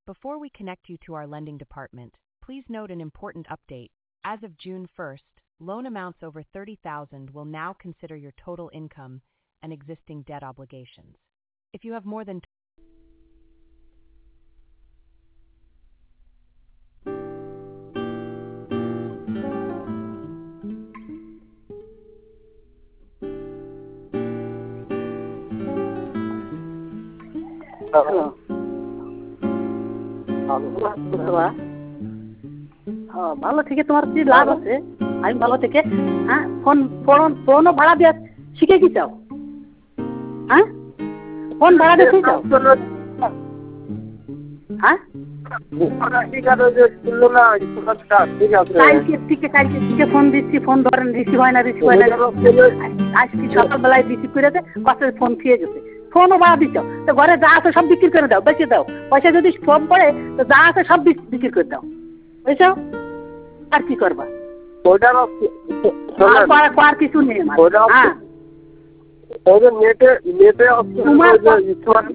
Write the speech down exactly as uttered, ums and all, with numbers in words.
Before we connect you to our lending department, please note an important update. As of June first, loan amounts over thirty thousand will now consider your total income and existing debt obligations. If you have more than hello. বাবা, হ্যাঁ ভালো থেকে তোমার কি লাভ আছে? আমি ভালো থেকে হ্যাঁ ফোন ফোন ফোনও ভাড়া দিয়ে শিখে কি চাও? হ্যাঁ ফোন ভাড়া দিয়ে চাও? হ্যাঁ ফোন দিচ্ছি, ফোন ধরেন, রিসিভ হয় না, রিসিভ হয় না। আজকে সকালবেলায় রিসিভ করে কত ফোন খেয়ে গেছে। ফোনও ভাড়া দিচ্ছ তো ঘরে যা আছে সব বিক্রি করে দাও, বেঁচে দাও। পয়সা যদি কম পড়ে তো যা আছে সব বিক্রি করে দাও, বুঝছো? আর কি করবা? আর কিছু নেই আমার। হ্যাঁ তোমার